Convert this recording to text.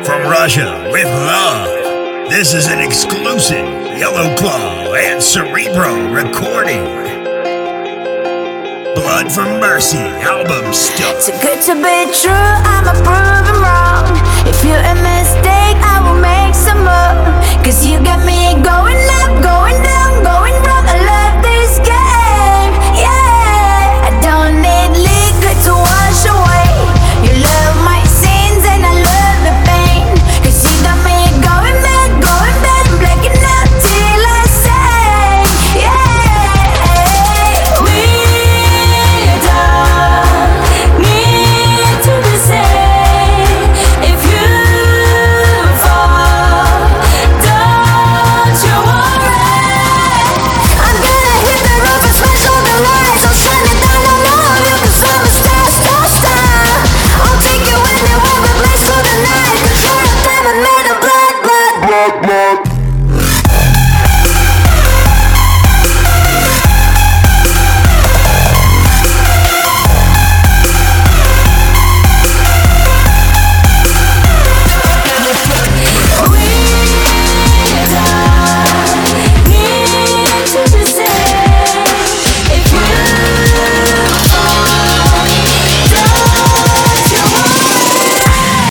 From Russia with love. This is an exclusive Yellow Claw and Cerebro recording. Blood for Mercy album stuff. Too good to be true, I'm a brute.